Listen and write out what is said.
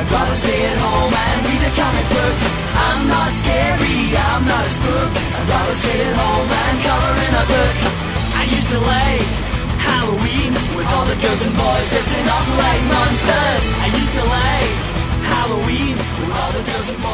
I'd rather stay at home and read a comic book. I'm not scary, I'm not a spook. I'd rather stay at home and color in a book. I used to lay Halloween with all the girls and boys dressing up like monsters. I used to lay Halloween with all the girls and boys.